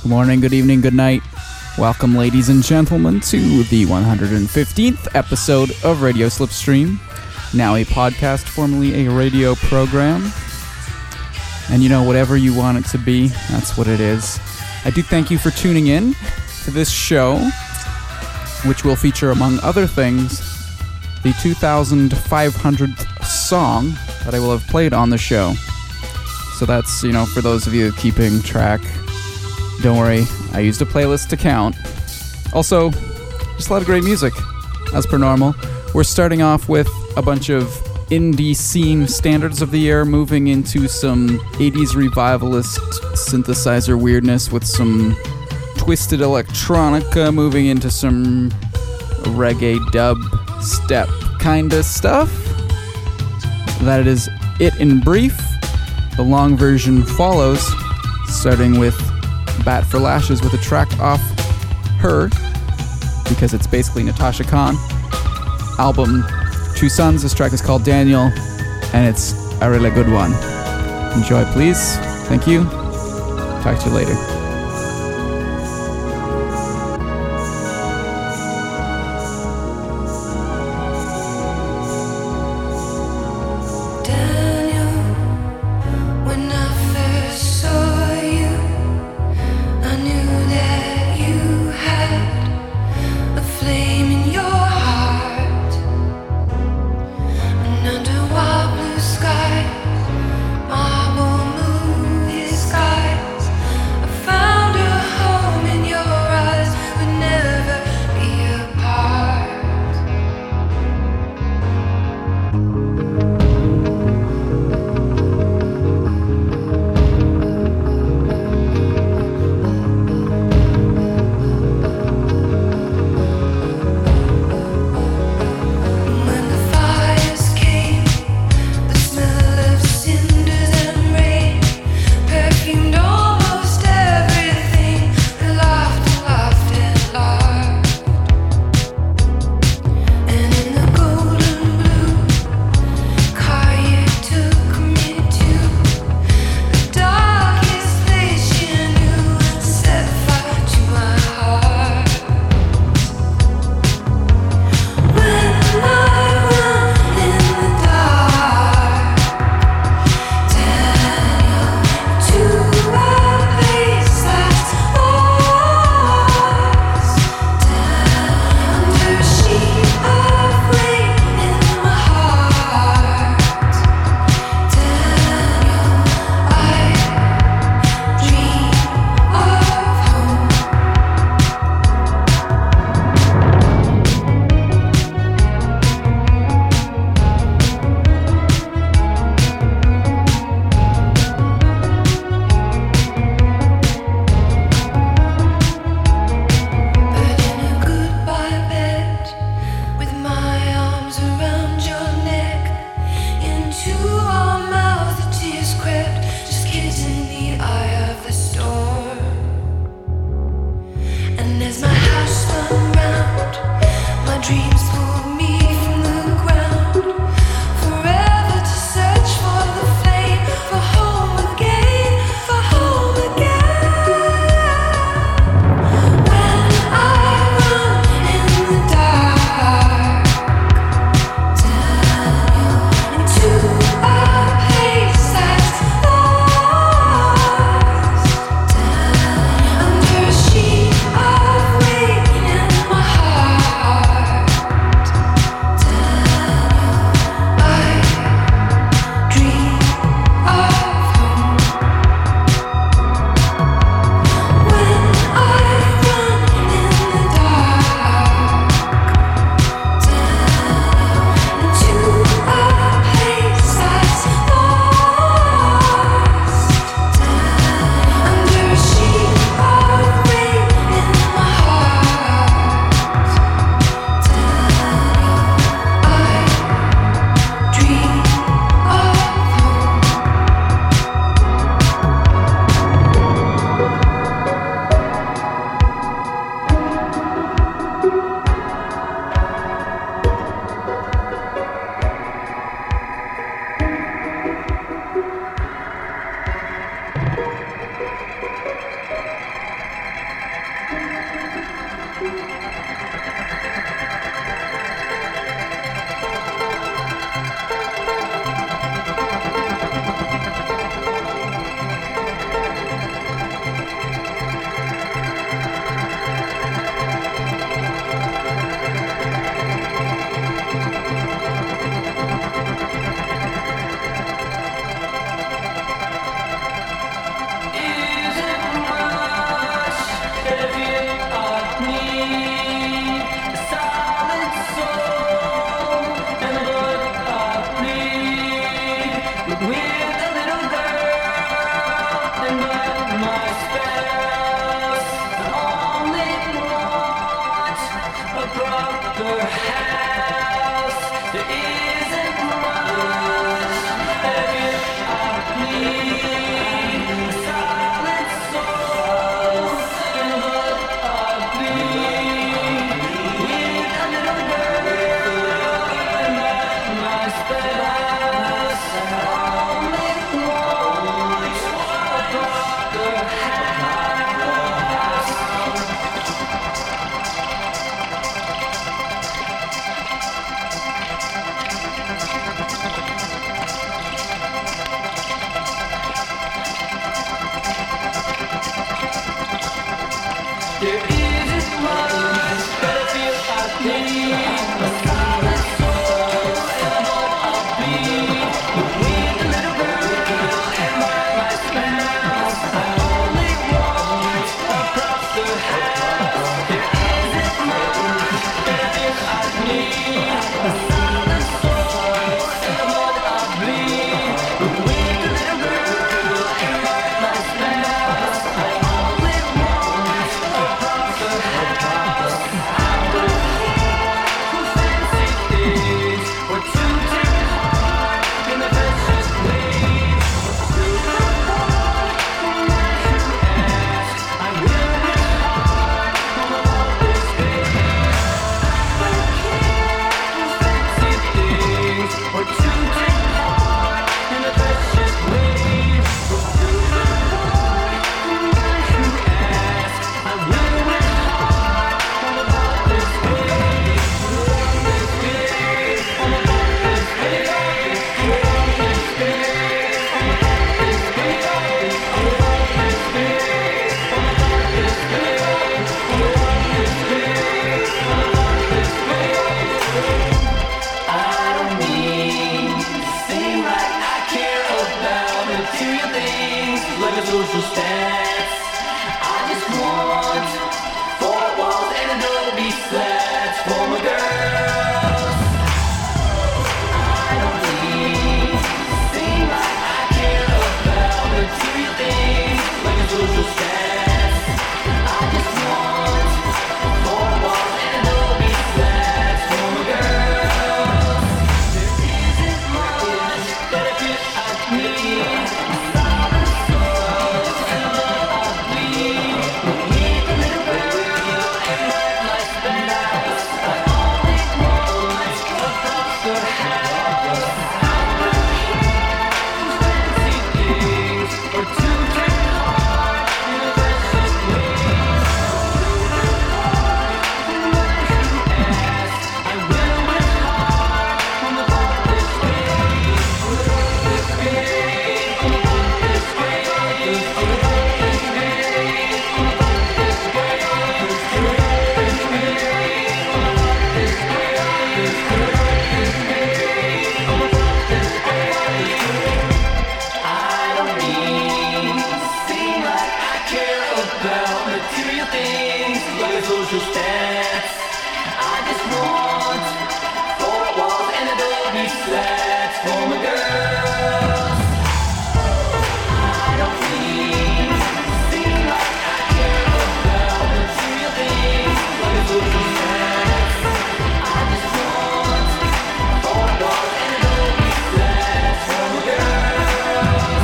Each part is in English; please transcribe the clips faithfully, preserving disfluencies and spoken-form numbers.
Good morning, good evening, good night. Welcome, ladies and gentlemen, to the one hundred fifteenth episode of Radio Slipstream. Now a podcast, formerly a radio program. And you know, whatever you want it to be, that's what it is. I do thank you for tuning in to this show, which will feature, among other things, the two thousand five hundredth song that I will have played on the show. So that's, you know, for those of you keeping track, don't worry, I used a playlist to count. Also, just a lot of great music, as per normal. We're starting off with a bunch of indie scene standards of the year, moving into some eighties revivalist synthesizer weirdness with some twisted electronica, moving into some reggae dub step kinda stuff. That is it in brief. The long version follows, starting with Bat for Lashes with a track off her, because it's basically Natasha Khan. Album Two Sons, this track is called Daniel, and it's a really good one. Enjoy, please. Thank you. Talk to you later. Skies, marble movie skies, a material things like a social stance. I just want four walls and adobe slats for my girls. I don't need seem like I care about material things like a social stance. I just want four walls and adobe slats for my girls. There isn't much that I wish I need. Silent souls and love I bleed. Need a little girl and let my spouse. I only want a proper house. Fancy things or to take heart in a precious wings. I will with heart from the heartless gate. This gate, from the heartless gate. This gate, from the heartless gate. This gate, this gate, from the heartless gate. This gate, from the heartless gate. I don't need seem like I care about material things like a social stance. I just want four walls and adobe slats for my girls. I don't need seem like I care about material things like a social stance. I just want four walls and adobe slats for my girls.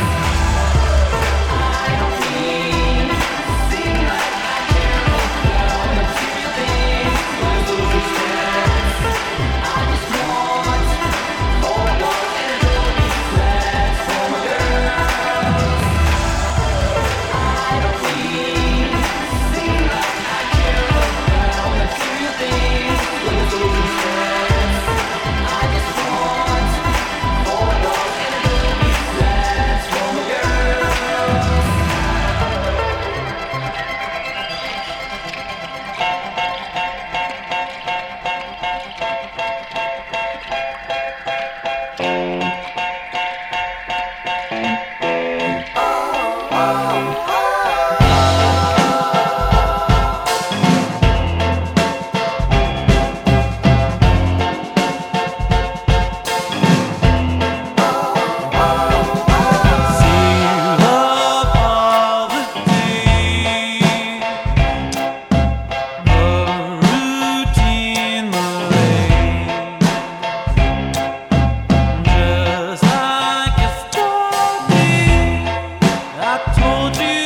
I don't need seem like I care about material things like a social stance. I just want four walls and adobe slats for my girls. I don't need seem like I care about material things like a social stance. I just want four walls and adobe slats for my girls. Seal up all the days of routine malaise, just like a story I told you.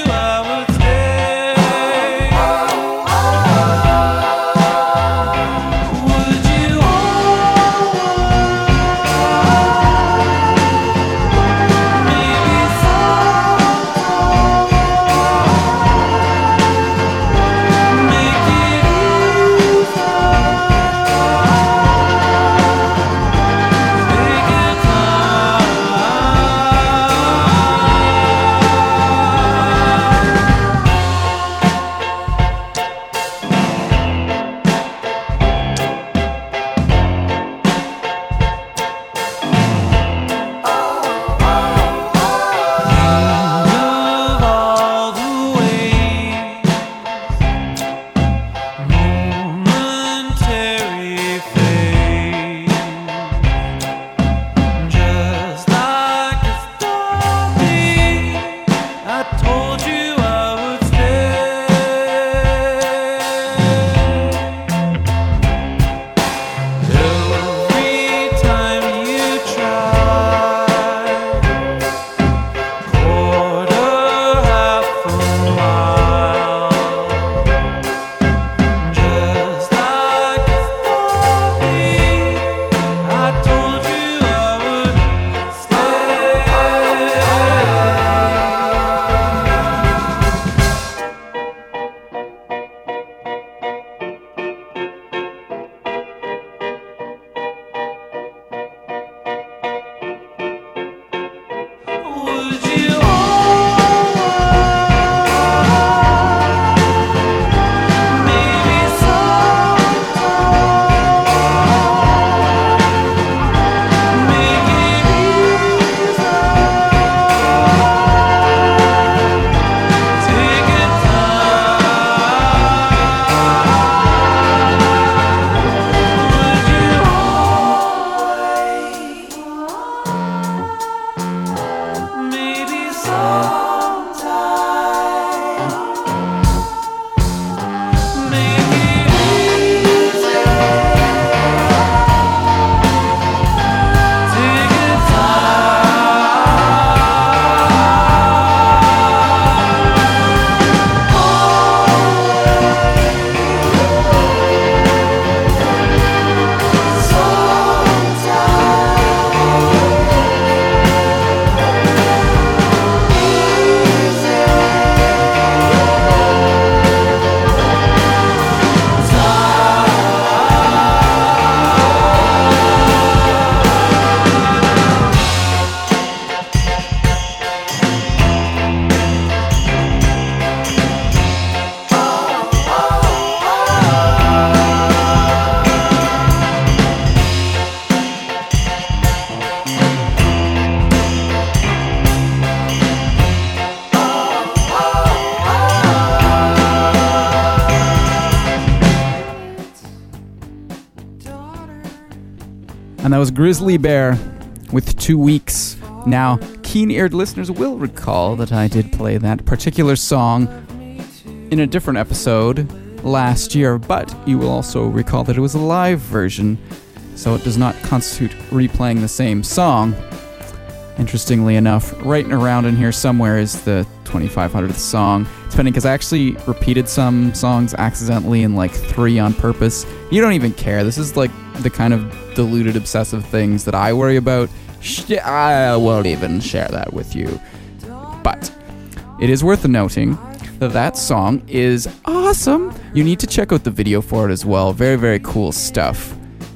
And that was Grizzly Bear with Two Weeks. Now, keen-eared listeners will recall that I did play that particular song in a different episode last year, but you will also recall that it was a live version, so it does not constitute replaying the same song. Interestingly enough, right around in here somewhere is the twenty-five hundredth song. It's funny because I actually repeated some songs accidentally and like three on purpose. You don't even care. This is like the kind of deluded, obsessive things that I worry about. Sh- I won't even share that with you. But it is worth noting that that song is awesome. You need to check out the video for it as well. Very, very cool stuff.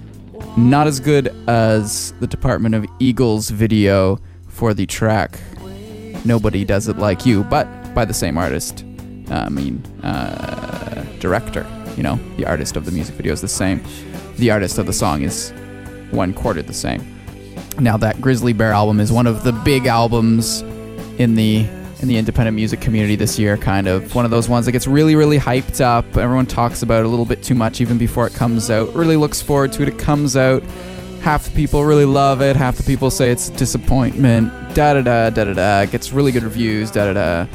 Not as good as the Department of Eagles video for the track Nobody Does It Like You, but by the same artist. Uh, I mean, uh, director. You know, the artist of the music video is the same. The artist of the song is one quarter the same. Now, that Grizzly Bear album is one of the big albums in the in the independent music community this year, kind of. One of those ones that gets really, really hyped up. Everyone talks about it a little bit too much even before it comes out. Really looks forward to it. It comes out. Half the people really love it. Half the people say it's a disappointment. Da-da-da, da-da-da. It gets really good reviews. Da-da-da.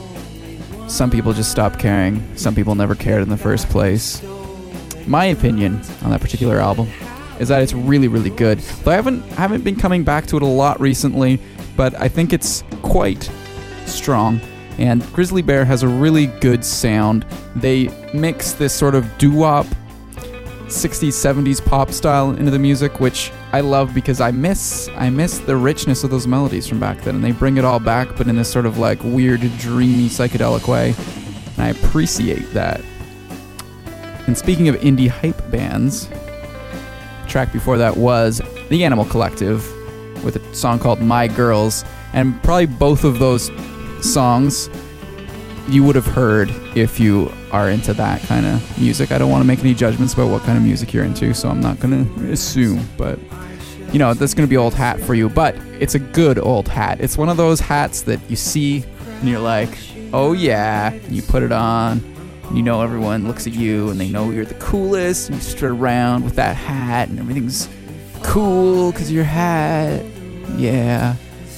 Some people just stop caring. Some people never cared in the first place. My opinion on that particular album is that it's really, really good. Though I haven't haven't been coming back to it a lot recently, but I think it's quite strong. And Grizzly Bear has a really good sound. They mix this sort of doo-wop sixties, seventies pop style into the music, which I love because I miss I miss the richness of those melodies from back then, and they bring it all back, but in this sort of like weird, dreamy, psychedelic way. And I appreciate that. And speaking of indie hype bands, the track before that was The Animal Collective with a song called My Girls, and probably both of those songs you would have heard if you are into that kind of music. I don't want to make any judgments about what kind of music you're into, so I'm not going to assume, but you know, that's going to be old hat for you, but it's a good old hat. It's one of those hats that you see and you're like, oh yeah, and you put it on, and you know everyone looks at you and they know you're the coolest, and you strut around with that hat and everything's cool because of your hat. Yeah.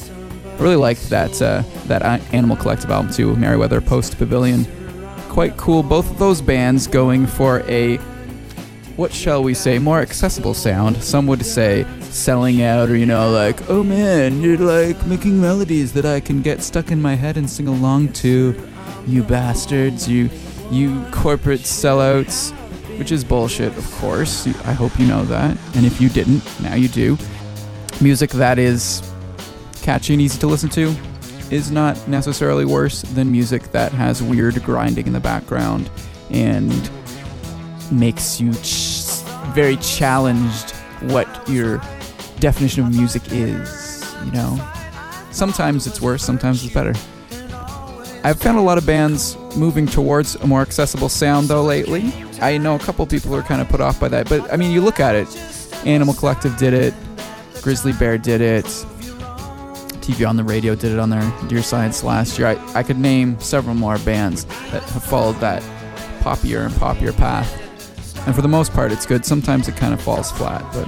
I really liked that uh, that Animal Collective album too, Merriweather Post Pavilion. Quite cool. Both of those bands going for a, what shall we say, more accessible sound. Some would say selling out, or you know, like, oh man, you're like making melodies that I can get stuck in my head and sing along to, you bastards, you you corporate sellouts, which is bullshit, of course. I hope you know that. And if you didn't, now you do. Music that is catchy and easy to listen to is not necessarily worse than music that has weird grinding in the background and makes you ch- very challenged what your definition of music is, you know? Sometimes it's worse, sometimes it's better. I've found a lot of bands moving towards a more accessible sound, though, lately. I know a couple people are kind of put off by that, but, I mean, you look at it. Animal Collective did it. Grizzly Bear did it. T V on the Radio did it on their Dear Science last year. I, I could name several more bands that have followed that poppier and poppier path. And for the most part, it's good. Sometimes it kind of falls flat, but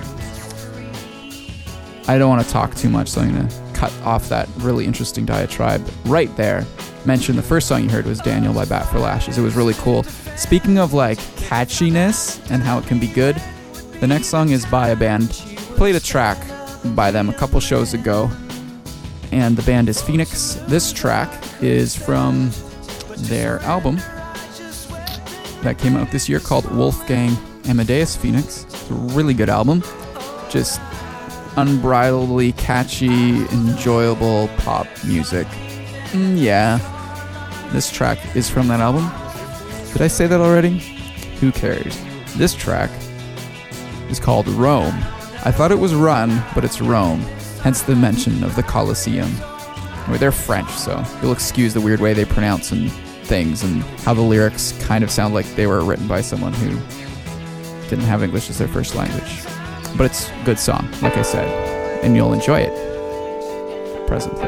I don't want to talk too much, so I'm going to cut off that really interesting diatribe right there. Mention the first song you heard was Daniel by Bat for Lashes. It was really cool. Speaking of like catchiness and how it can be good, the next song is by a band. Played a track by them a couple shows ago, and the band is Phoenix. This track is from their album that came out this year called Wolfgang Amadeus Phoenix. It's a really good album. Just unbridledly catchy, enjoyable pop music. Mm, yeah. This track is from that album. Did I say that already? Who cares? This track is called Rome. I thought it was Run, but it's Rome. Hence the mention of the Colosseum. Anyway, they're French, so you'll excuse the weird way they pronounce and things and how the lyrics kind of sound like they were written by someone who didn't have English as their first language. But it's a good song, like I said, and you'll enjoy it presently.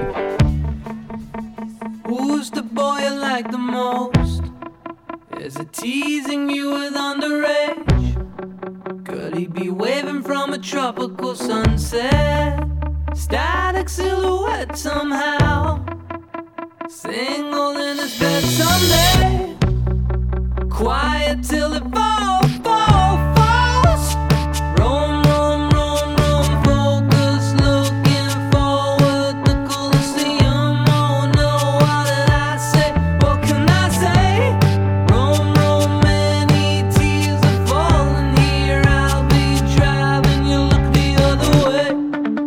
Who's the boy you like the most? Is it teasing you with underage? Could he'd be waving from a tropical sunset. Static silhouette somehow, single in his bed someday. Quiet till it falls, falls, falls. Roam, roam, roam, roam, focus, looking forward. The Colosseum, oh no, what did I say? What can I say? Roam, roam, many tears are falling here. I'll be driving, you look the other way.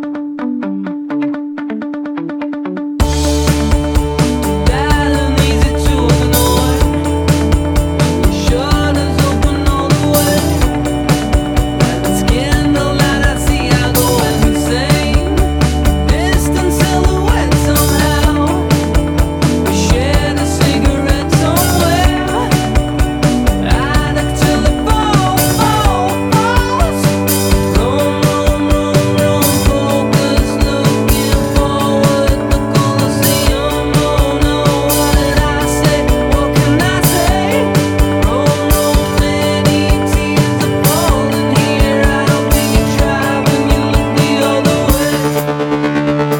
Bad and easy to ignore. Shutters open all the way. Let the candlelight I see, I go insane. Distant silhouette somehow. We shared a cigarette somewhere. Addict till it falls, falls, falls. Roam, roam, roam, roam, focus, looking forward. The Colosseum, oh no, what did I say? What can I say? Roam, roam, many tears are falling here. I'll be driving, you look the other way.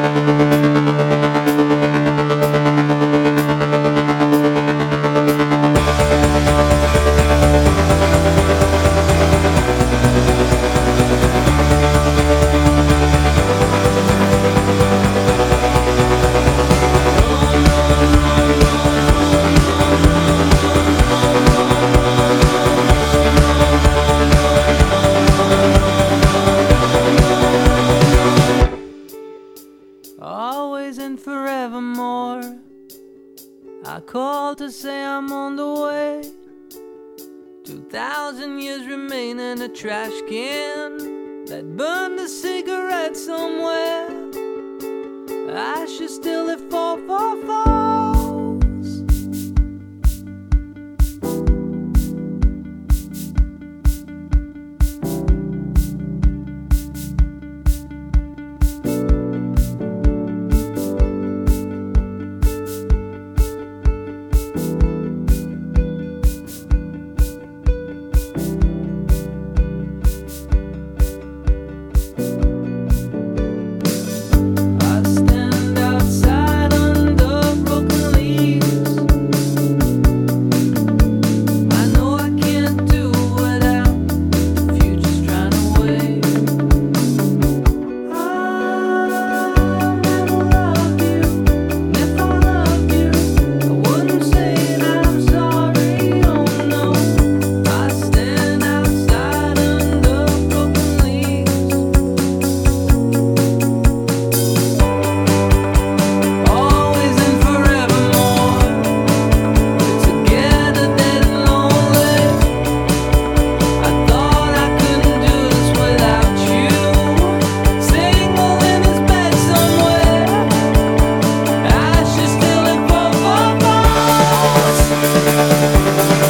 Always and forevermore. I call to say I'm on the way. Two thousand years remain in a trash can that burned a cigarette somewhere. Ashes still it fall, fall, falls. I stand outside under broken leaves. I know I can't do without the future's trying to wait. I never loved you, and if I loved you, I wouldn't say that I'm sorry. Oh no, I stand outside under broken leaves. Always and forevermore, we're together dead and lonely. I thought I couldn't do this without you. Single in his bed somewhere. Ashes still it fall, fall, falls.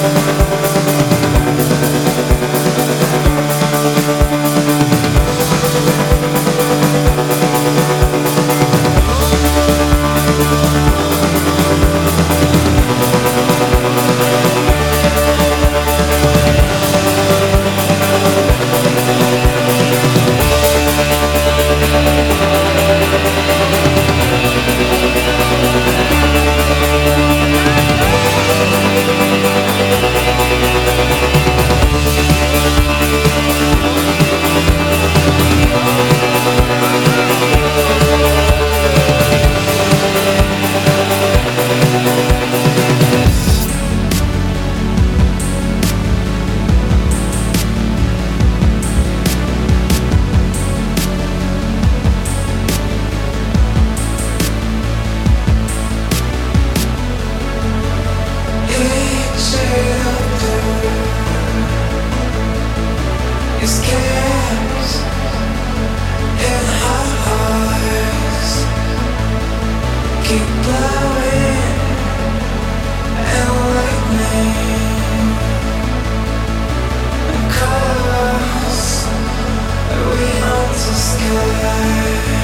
Keep blowing and lightning across we onto sky.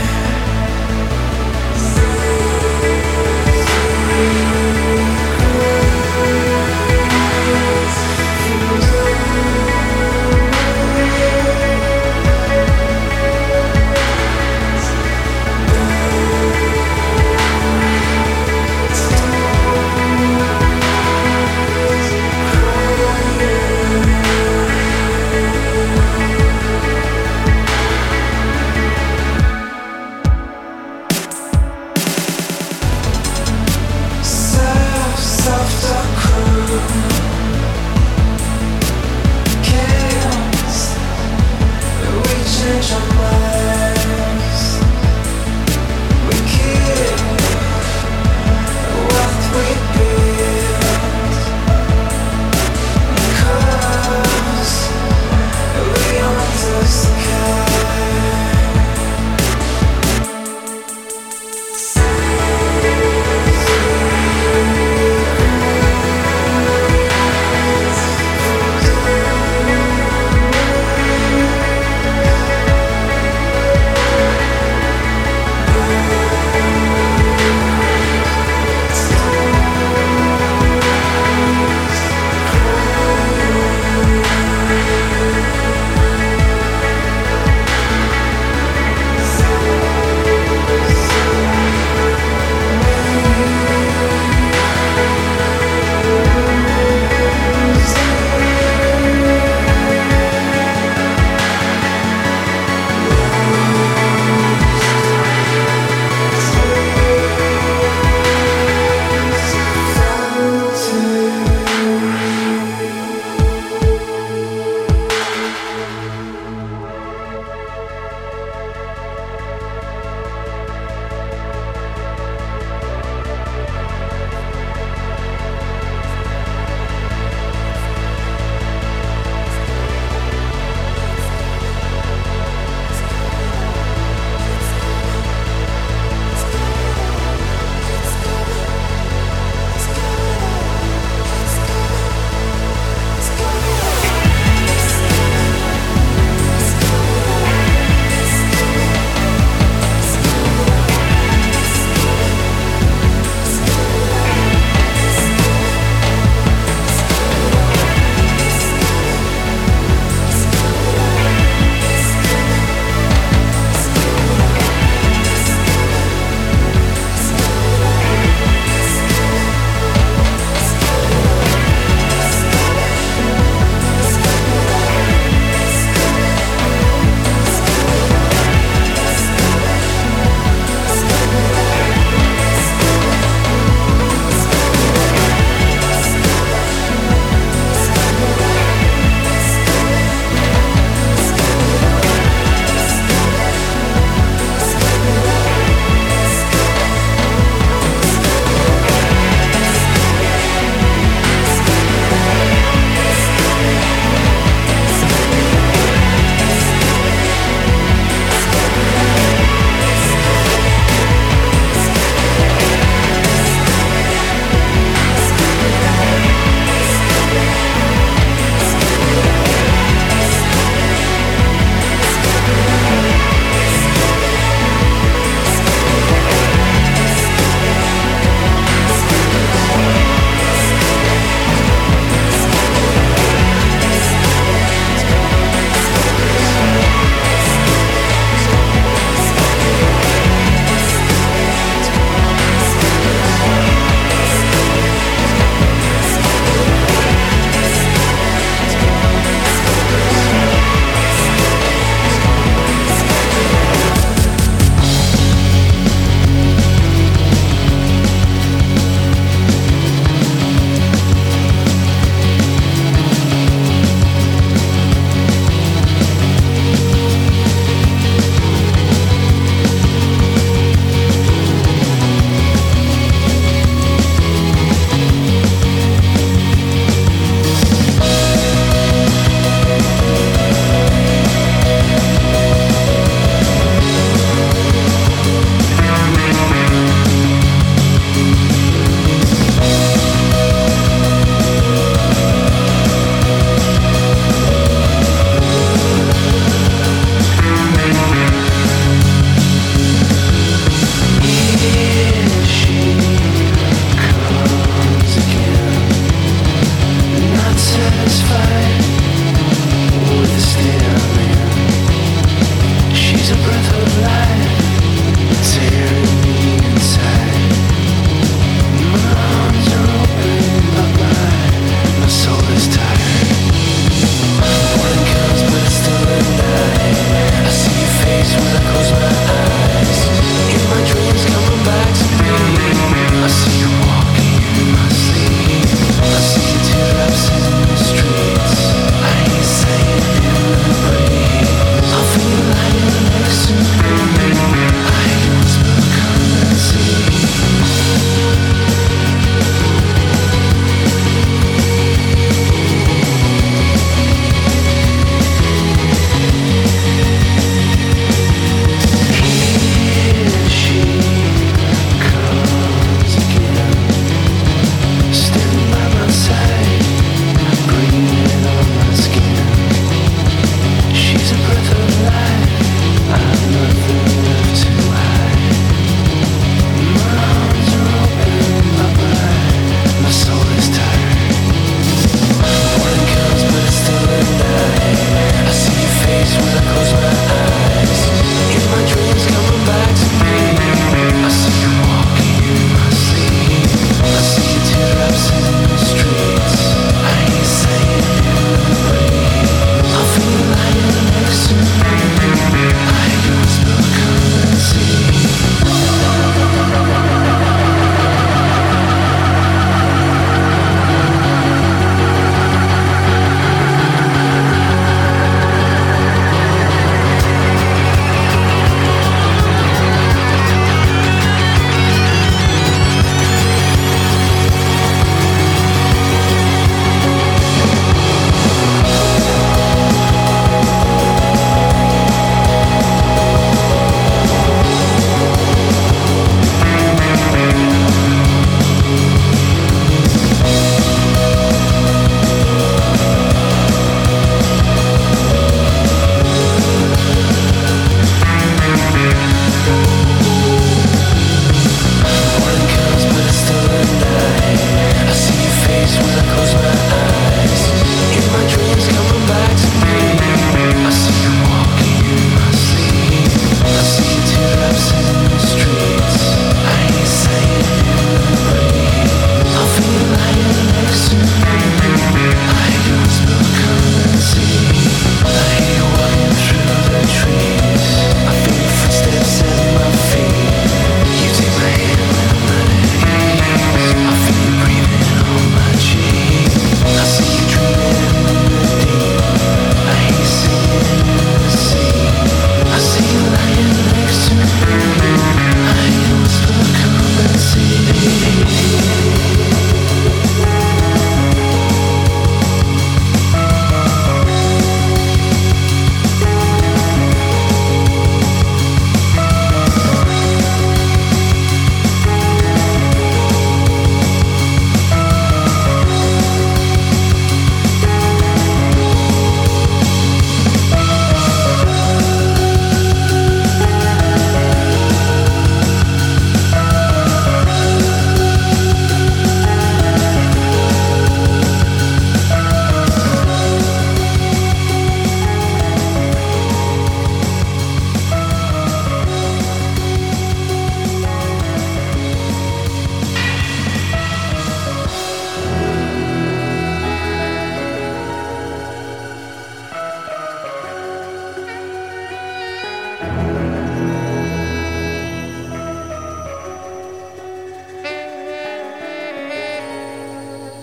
Feel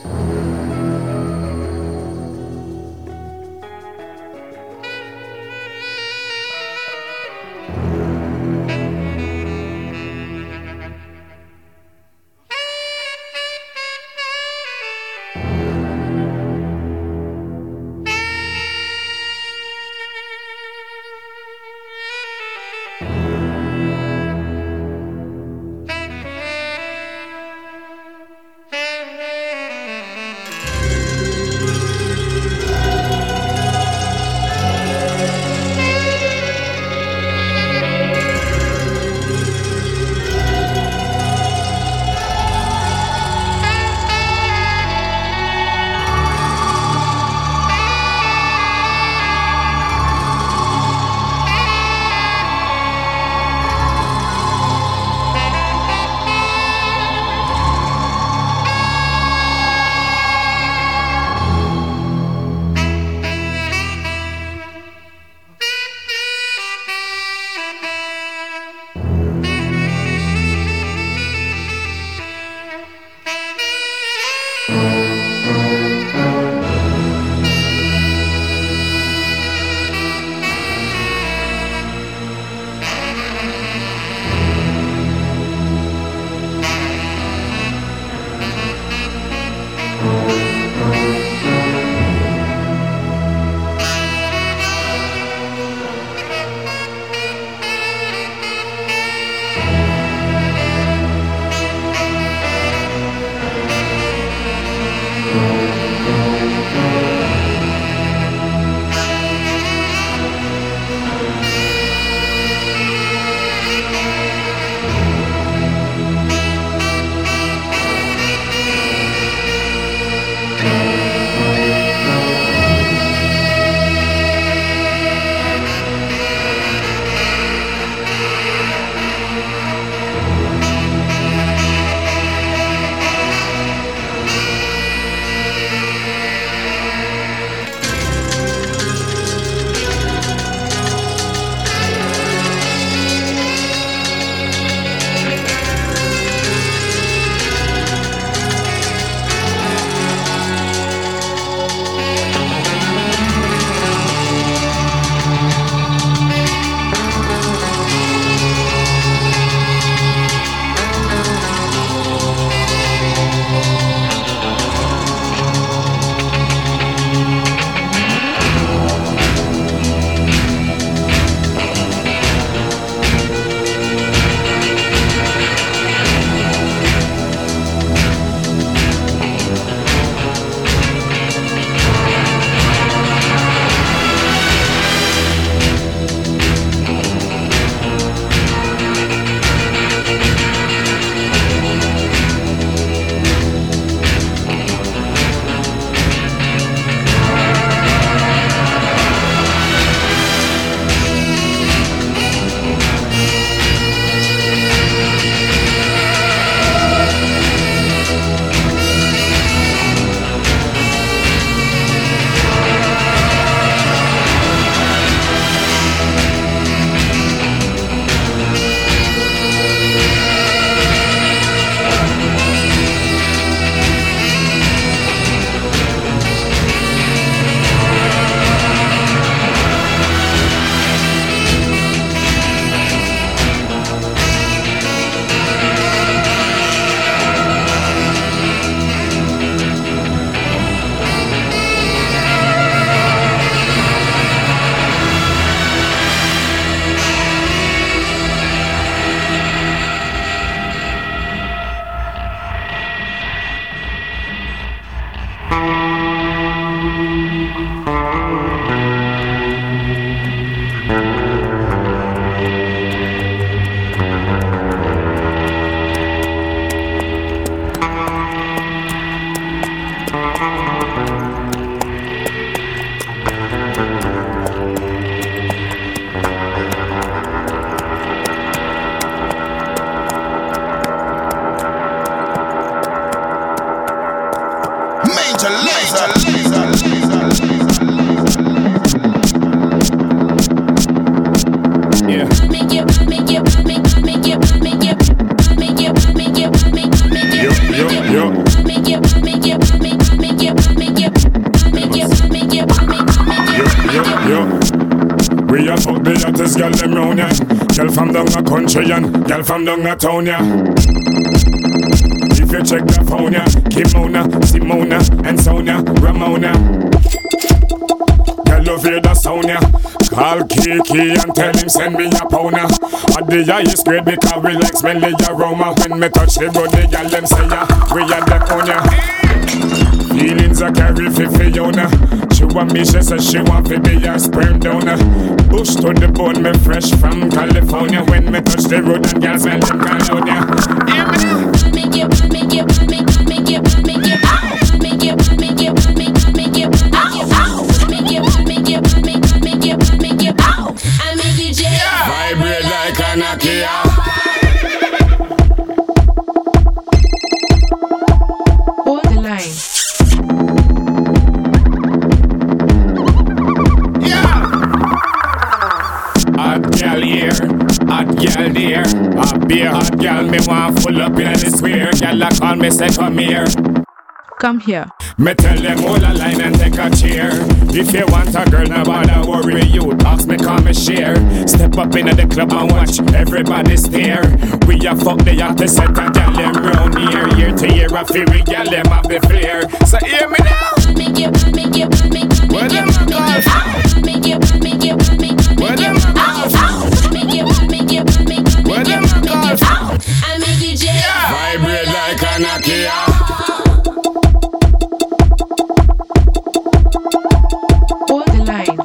Yeah. Yo, yo, yo. Yo, yo, yo. We are fuck the hottest girl them round ya. Girl from down a country and girl from down a town ya. If you check the phone ya, Kimona, Simona, and Sonia, Ramona. Girl love hear the sound ya. Call Kiki and tell him send me a pound ya. At the highest grade because we like smelly aroma. When me touch the road, the girl them say ya, we are the own ya. Feelings I carry for Fiona. She want me, she says she want to be a sperm donor. Bush to the bone, me fresh from California. When me touch the road and girls smell them California. Hear me now. Vibrate like a Nokia. Hold the line. Hot gal here, hot gal there. A beer hot gal, me want full up in the square. Gal a call me say come here. Come here. Me tell them hold a line and take a chair. If you want a girl, no bother worry. You talks me, come and share. Step up in the club and watch everybody stare. We a fuck the hottest set a gal them round here. Year to year a feel we gal them have the flair. So hear me now. Where them a go? Where them a go? Where them a go? Vibrate like a Nokia. Hold the line.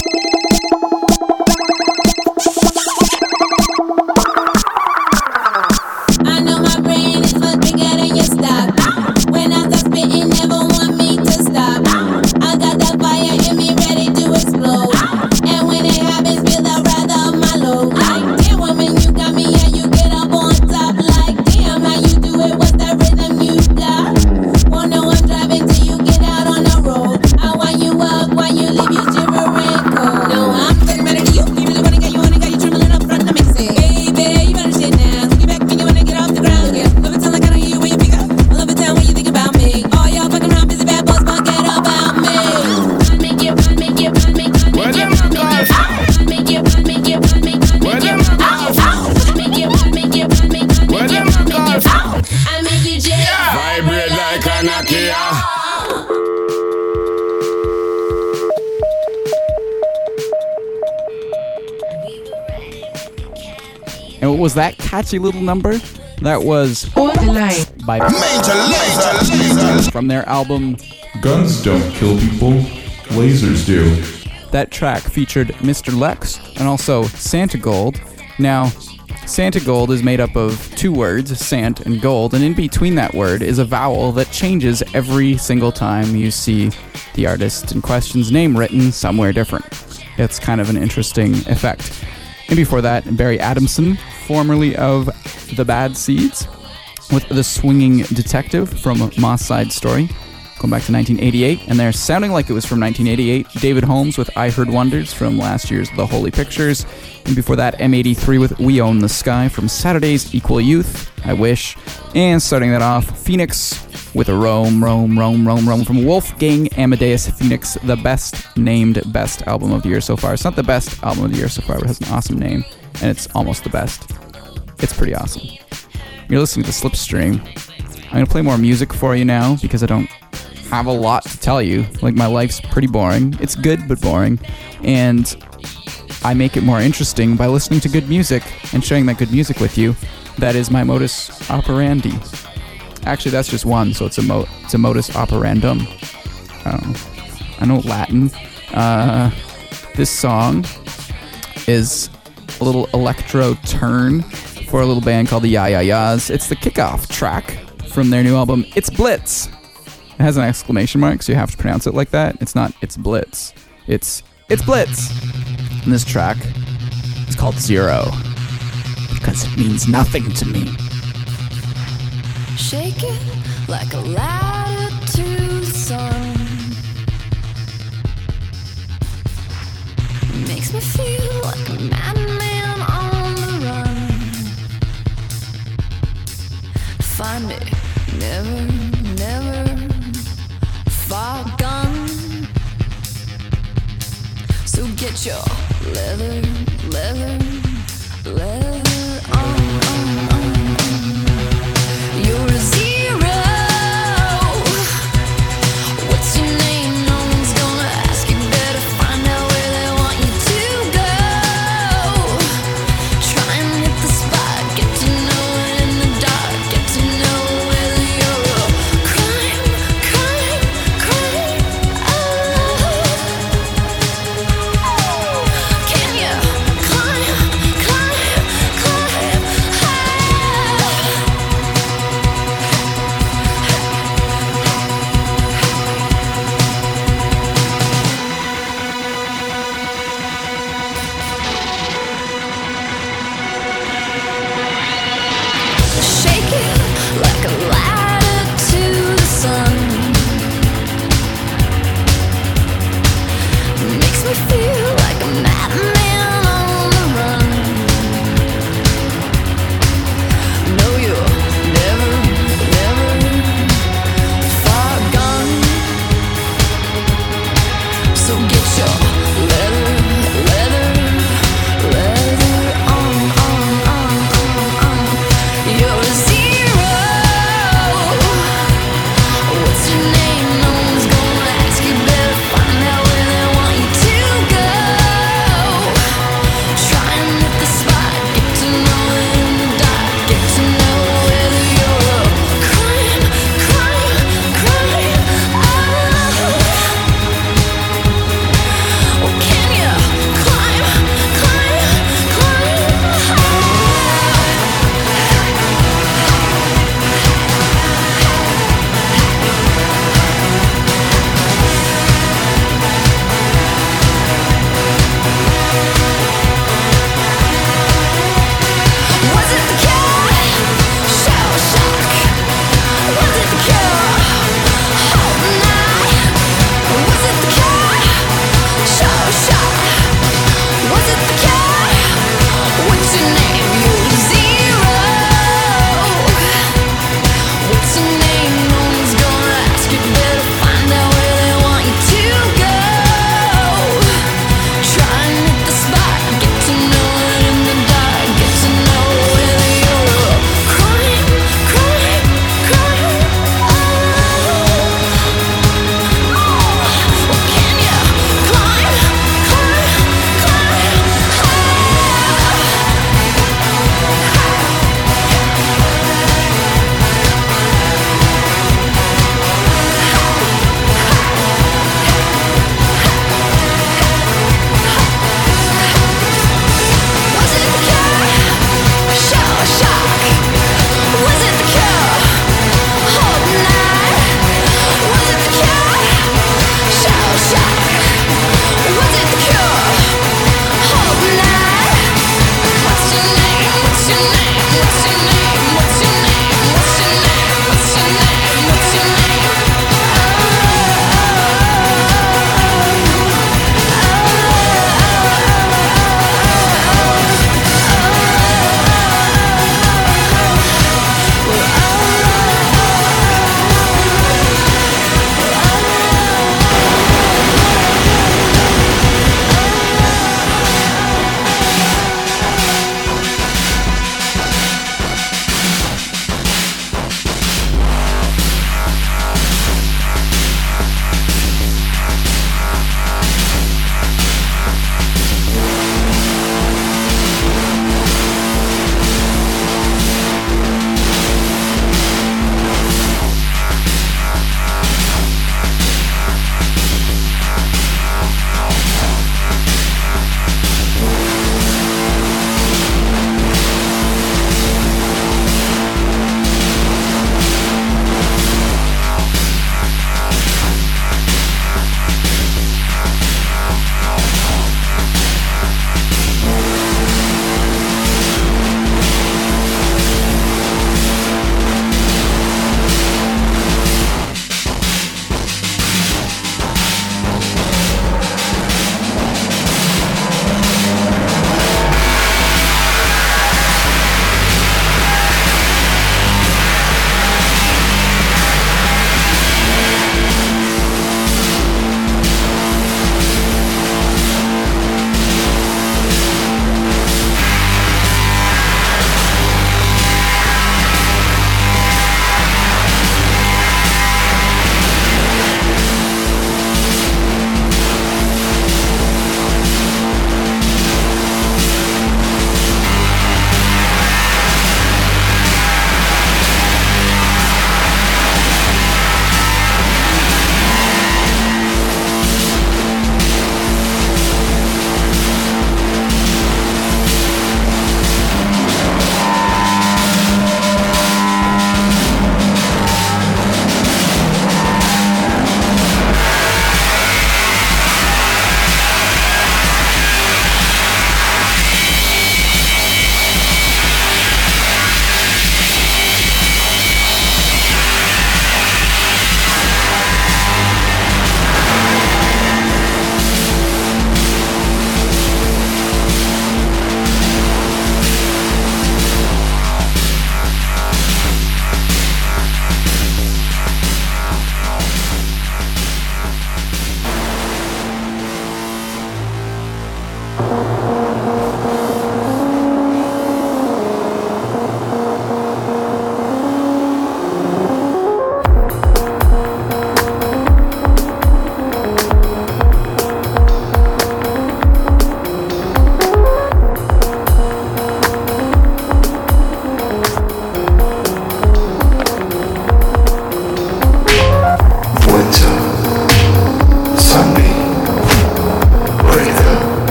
I know my brain is much bigger than your stock. When I start spitting, never want me to stop. I got that fire in me ready to explode. And when it happens, feel the wrath of my load. Like, damn woman, you got me and you get up on top. Like, damn, how you do it? What's that rhythm you got? Won't know I'm driving till you get out on the road. I wind you up while you leave you shivering cold. No, I'm talking better than you. You really wanna get you wanna get you trembling up front to mix it. Baby, you better shit now. Take it back when you wanna get off the ground. Yeah, love it sound like I don't hear you when you pick up. I love it down when you think about me. All y'all fucking around, busy bad boys, forget about me. Where them a go? Where them a go? Where them a go? I make you jam. Vibrate like a Nokia. And what was that catchy little number? That was Hold the line. by from their album. Guns don't kill people, lasers do. That track featured Mister Lex and also Santa Gold. Now, Santa Gold is made up of two words, Sant and Gold, and in between that word is a vowel that changes every single time you see the artist in question's name written somewhere different. It's kind of an interesting effect. And before that, Barry Adamson, formerly of The Bad Seeds, with The Swinging Detective from Moss Side Story, going back to nineteen eighty-eight, and they're sounding like it was from nineteen eighty-eight. David Holmes with I Heard Wonders from last year's The Holy Pictures, and before that, M eighty-three with We Own the Sky from Saturday's Equal Youth, I Wish, and starting that off, Phoenix with a Rome, Rome, Rome, Rome, Rome from Wolfgang Amadeus Phoenix, the best named best album of the year so far. It's not the best album of the year so far, but it has an awesome name, and it's almost the best. It's pretty awesome. You're listening to Slipstream. I'm going to play more music for you now because I don't have a lot to tell you. Like, my life's pretty boring. It's good, but boring. And I make it more interesting by listening to good music and sharing that good music with you. That is my modus operandi. Actually, that's just one, so it's a, mo- it's a modus operandum. I don't know. I know Latin. Uh, this song is a little electro turn for a little band called the Ya Ya Ya's. It's the kickoff track from their new album, It's Blitz. It has an exclamation mark, so you have to pronounce it like that. It's not It's Blitz. It's It's Blitz. And this track is called Zero, because it means nothing to me. Shake it like a ladder to the sun. Makes me feel like a madman on the run. Find me never, never far gone. So get your leather, leather, leather on, on, on. You're a zero. What's your name? No one's gonna ask. You better find out where they want you to go. Try and hit the spot. Get to know it in the dark. Get to know whether you're a crime, crime, crime. Oh. Can you climb, climb, climb high?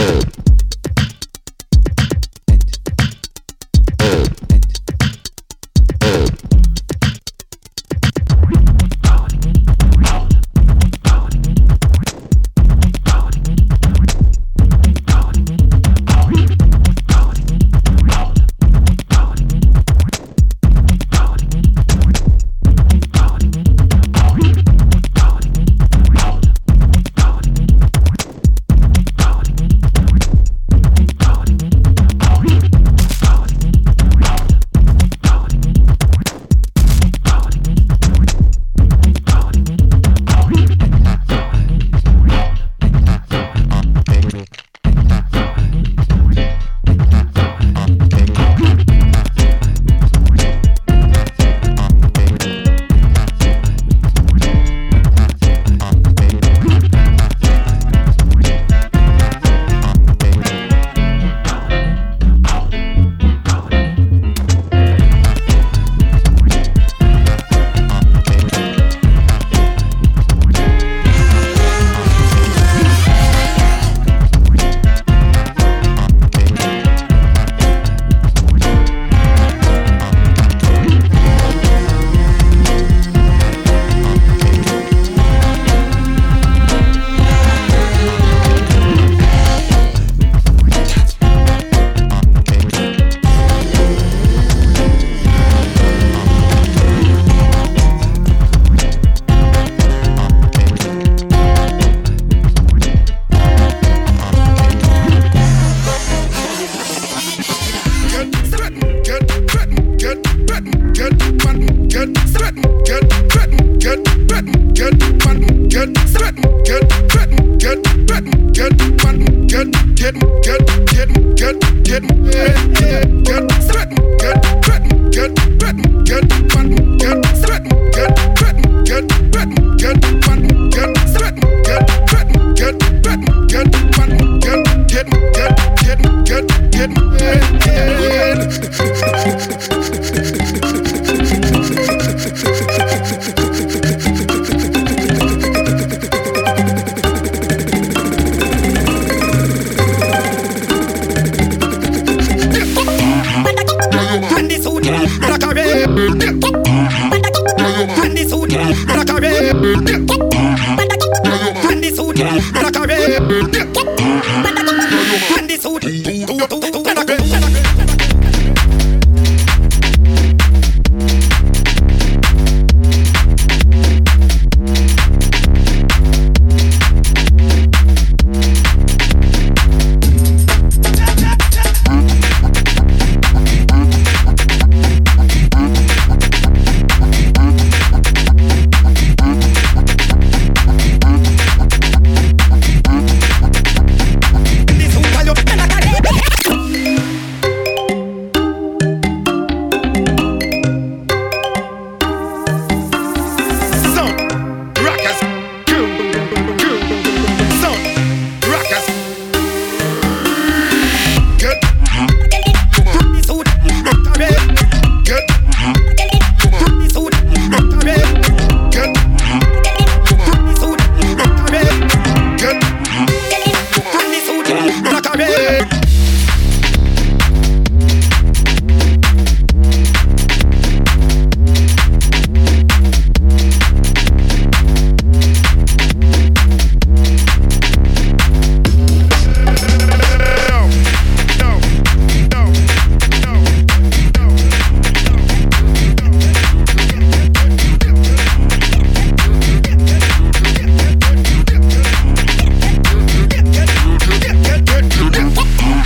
Get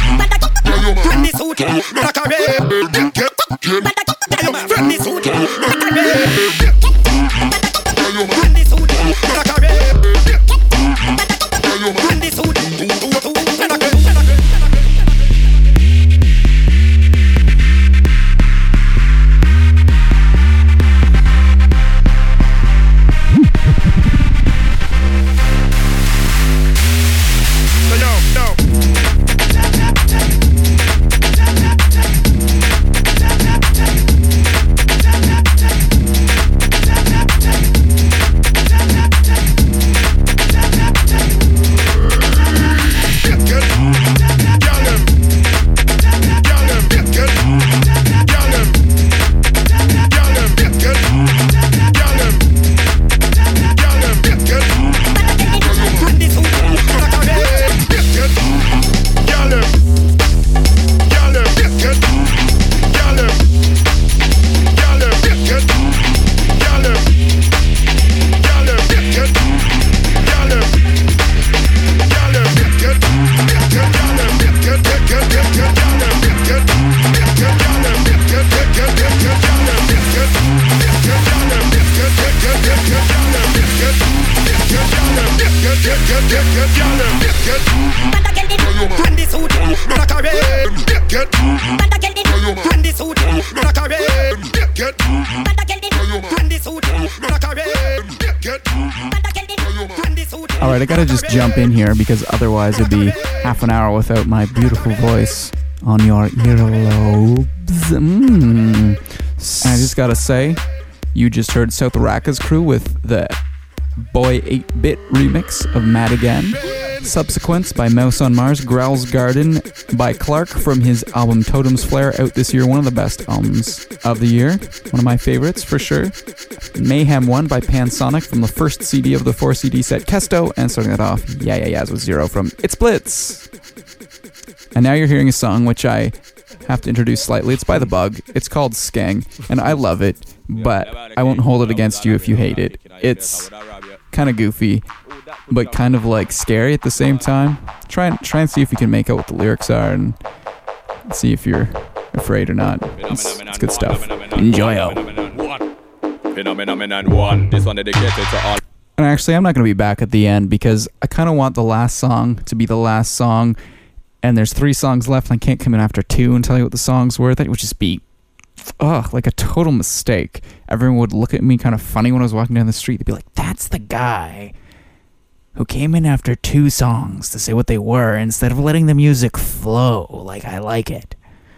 Manda get it. And the suit. Manda carry. Get. Manda get it. And the suit. Manda carry. Get. Manda get it. And the suit. All right, I gotta just jump in here because otherwise it'd be half an hour without my beautiful voice on your earlobes. Mm. And I just gotta say, you just heard South Raka's crew with the Boy eight-bit remix of Mad Again. Subsequence by Mouse on Mars, Growl's Garden by Clark from his album Totem's Flare, out this year, one of the best albums of the year, one of my favorites for sure. Mayhem one by Pansonic from the first C D of the four C D set Kesto, and starting that off, Yeah Yeah Yeahs with Zero from It's Blitz. And now you're hearing a song which I have to introduce slightly. It's by The Bug. It's called Skeng, and I love it, but I won't hold it against you if you hate it. It's kind of goofy, but kind of like scary at the same time. Try and try and see if you can make out what the lyrics are, and see if you're afraid or not. It's, it's good stuff. Enjoy out. Phenomenon one. This one dedicated to all. And actually, I'm not going to be back at the end because I kind of want the last song to be the last song. And there's three songs left, and I can't come in after two and tell you what the songs were. That would just be, ugh, like a total mistake. Everyone would look at me kind of funny when I was walking down the street. They'd be like, that's the guy who came in after two songs to say what they were instead of letting the music flow like I like it.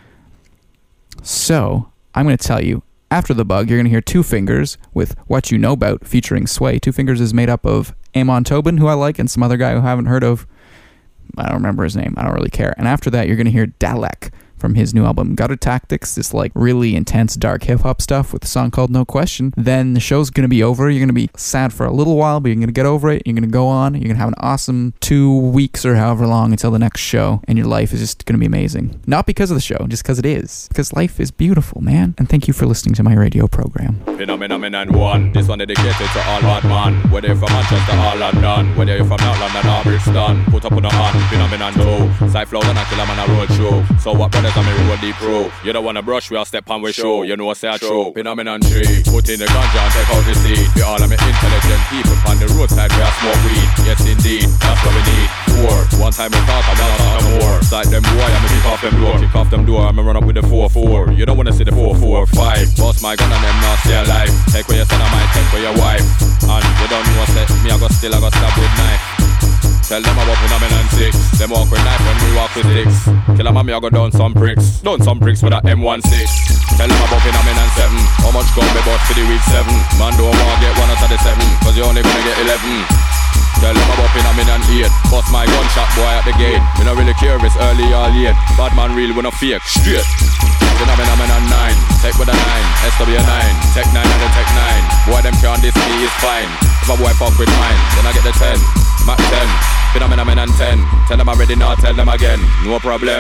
So, I'm going to tell you, after The Bug, you're going to hear Two Fingers with What You Know About featuring Sway. Two Fingers is made up of Amon Tobin, who I like, and some other guy who I haven't heard of. I don't remember his name. I don't really care. And after that, you're going to hear Dalek from his new album Gutter Tactics, this like really intense dark hip-hop stuff with a song called No Question. Then the show's going to be over. You're going to be sad for a little while, but you're going to get over it. You're going to go on. You're going to have an awesome two weeks or however long until the next show, and your life is just going to be amazing. Not because of the show, just because it is. Because life is beautiful, man. And thank you for listening to my radio program. Phenomenon one. This one dedicated to all bad man. Whether you're from Manchester or London, whether you're from North London or Brixton, put up on the hand. Phenomenon two. Cypher and I kill a man a road show. So what brothers and me road deep pro. You don't wanna brush, we all step on we show. You know I say I true. Phenomenon three. Put in the ganja and take out the seed. We all are me intelligent people on the roadside. We are smoke weed. Yes indeed, that's what we need. Four. One time we talk, I'm not talking more. Side them boy, I'm kick off them door. Kick off them door, I'm run up with the four four. You don't wanna see the four four five. Boss my gun and them not stay alive. Take where your son, I might take for your wife. And you don't know what's me, I got still, I got stab with knife. Tell them about phenomenon six. Them walk with knife when we walk with sticks. Kill a mommy, I go down some bricks. Down some bricks with a M sixteen. Tell them about phenomenon seven. How much gun me bought for the week seven? Man don't want get one out of the seven, cause you only gonna get eleven. Tell them about phenomenon eight. Bust my gunshot boy at the gate. Me not really care if it's early or late. Bad man real, we no fake. Straight. Phenomenon nine. Tech with a nine. S W nine. Tech nine and the Tech nine. Boy them can't this me is fine. If a boy fuck with mine, then I get the ten. Mac ten. Phenomenon ten. Tell them already now, tell them again. No problem.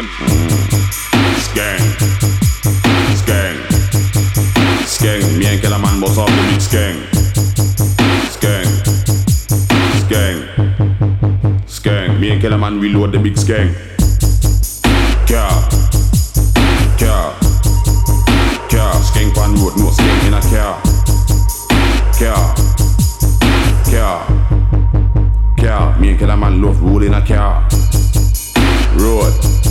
Skeng. Skeng. Skeng. Me and Killer Man boss off the big skeng. Skeng. Skeng. Skeng. Me and Killer Man reload the big skeng. Car. Car. Car. Skeng pan road, no skeng in a car. Car. Car. Car. Me and Killer Man love roll in a car. Road.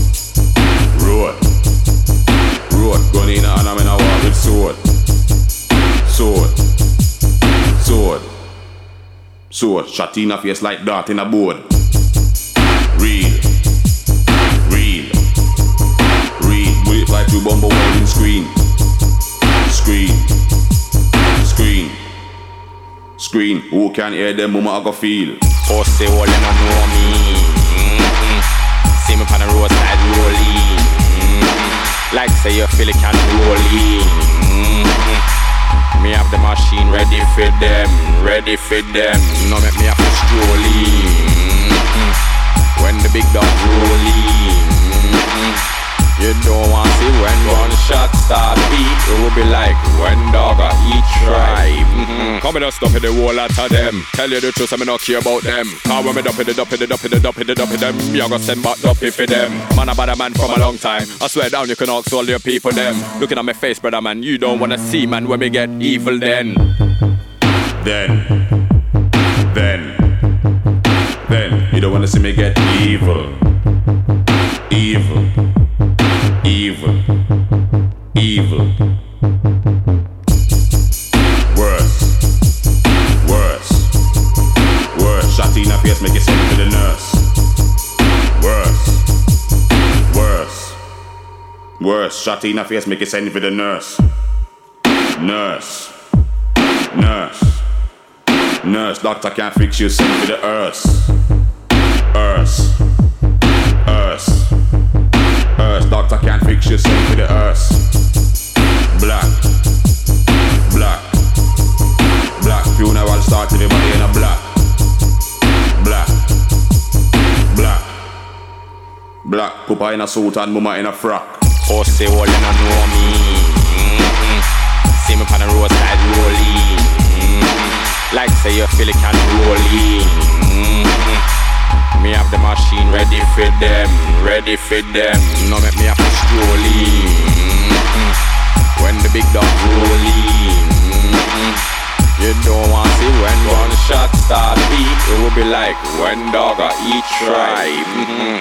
Road. Road. Gun in a hand, I'm in a war with sword. Sword. Sword. Sword. Shot in a face like dart in a board. Real. Real. Real. Bullet fly through bumper welding screen. Screen. Screen. Screen. Who can hear them mama I go feel? Pussy all you don't know me. Mm-hmm. See me on the roadside rolling. Mm-hmm. Like say you feel it can rolling. Mm-hmm. Me have the machine ready for them, ready for them. No make me have to strolling. Mm-hmm. When the big dog rolling. Mm-hmm. You don't want to see when one shot start beat. It will be like when dog a eat tribe. Mm-hmm. Come and stop in the whole lot of them. Tell you the truth, I me not care about them. Cause when me dump in the dump in the dump in the dump in the dump in them, me a go send back dumpy for them. Man about a man from a long time. I swear down you can ask all your people them. Looking at my face, brother man, you don't wanna see man when me get evil then. Then. Then. Then. You don't wanna see me get evil. Evil. Evil. evil. Worse, worse, worse. Shot in the face, make it send to the nurse. Worse, worse, worse. Shot in the face, make it send for the nurse. Nurse, nurse, nurse. Doctor can't fix you, send for the earth. Earth, earth, earth. Doctor can't fix you, send for the earth. Black, black, black. Funeral start, everybody in a black. Black, black, black. Papa in a suit and mama in a frock. Oh, say all you don't know me. Mm-hmm. See me on the roadside rolling. Mm-hmm. Like say you feel it can rolling. Mm-hmm. Me have the machine ready for them, ready for them. No make me have to strolling. Mm-hmm. When the big dog rolling. Mm-hmm. You don't want to see when one shot start beat. It will be like when dog a eat tribe. Mm-hmm.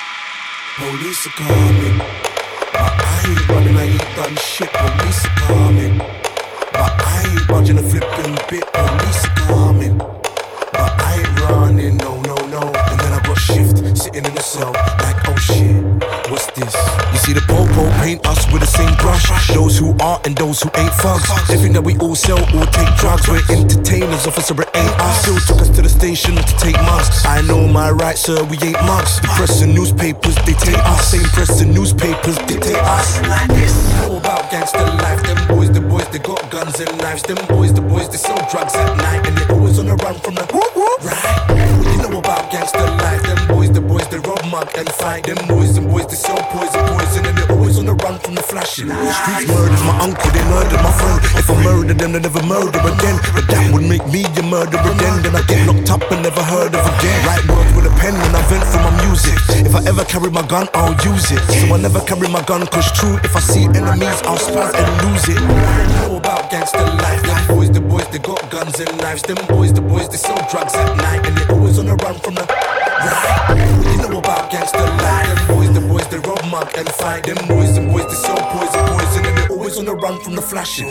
Police are coming, but I ain't running, I ain't done shit. Police are coming, but I ain't budging a flipping bit. Police are coming, but I ain't running, no, no, no. And then I got shift, sitting in the cell, like, oh shit, what's this? You see the popo paint us with the same brush. Those who are and those who ain't thugs. They think that we all sell or take drugs. We're entertainers, officer, it ain't us. Still took us to the station to take mugs. I know my right, sir, we ain't mugs. The press and newspapers, they take us. Same press and newspapers, they take us. Like this. Know about gangster life. Them boys, the boys, they got guns and knives. Them boys, the boys, they sell drugs at night. And they always on the run from the right. You know about gangster life. Them boys, the boys, they rob, mug and fight. Them boys, the boys, they sell poison, poison. And they always on the run from the flashing. Streets murdered my uncle, they murdered my friend. If I murder them, they never murder again. But that would make me a murderer then. Then I get locked up and never heard of again. Write words with a pen when I vent for my music. If I ever carry my gun, I'll use it. So I never carry my gun, cause true, if I see enemies, I'll spaz and lose it. You know about gangster life. Them boys, the boys, they got guns and knives. Them boys, the boys, they sell drugs at night. And they always on the run from the right. You know about gangster life. Them boys, the boys, they rob, mug and fight. Them boys, the boys, they sell poison, poison. And they always on the run from the flashing.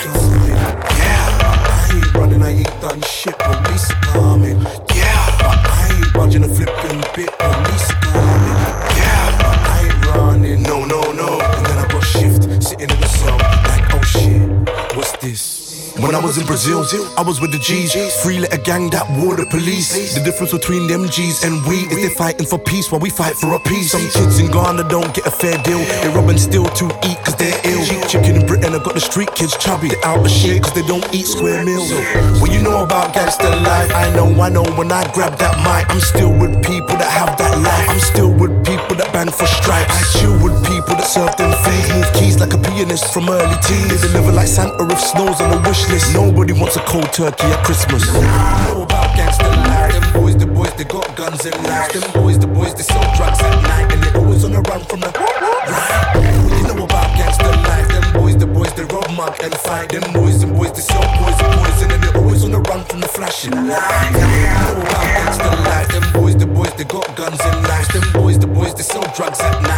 Yeah, I ain't running, I ain't done shit. Police are coming. Yeah, but I ain't budging a flipping bit. Police are coming. Yeah, but I ain't running. No, no, no. And then I got shift, sitting in the cell, like, oh shit, what's this? When I was in Brazil, I was with the G's. Three letter gang that war the police. The difference between them G's and we is they fighting for peace while we fight for a piece. Some kids in Ghana don't get a fair deal. They rob and steal to eat cause they're ill. Cheap chicken in Britain, I got the street kids chubby. They're out of shit cause they don't eat square meals. Well, you know about gangster life. I know, I know when I grab that mic. I'm still with people that have that life. I'm still with people that band for stripes. I chill with people that serve them things. Move keys like a pianist from early teens. They deliver like Santa if snow's on the wish list. Nobody wants a cold turkey at Christmas. You know about gangster life. Them boys, the boys, they got guns and knives. Them boys, the boys, they sell drugs at night. And they always on the run from the right. You know about gangster life. Them boys, the boys, they rob, mug and fight. Them boys, the boys, they sell poison, poison. And they always on the run from the flashing. You know about gangster life. Them boys, the boys, they got guns and knives. Them boys, the boys, they sell drugs at night.